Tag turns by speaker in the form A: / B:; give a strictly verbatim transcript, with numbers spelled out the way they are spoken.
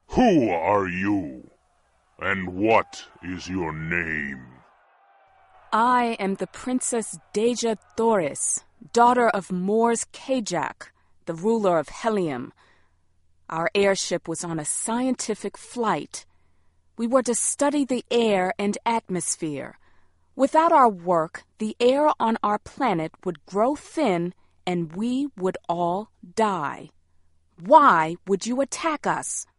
A: Who are you? And what is your name?
B: I am the Princess Deja Thoris, daughter of Mors Kajak, the ruler of Helium. Our airship was on a scientific flight. We were to study the air and atmosphere. Without our work, the air on our planet would grow thin and we would all die. Why would you attack us?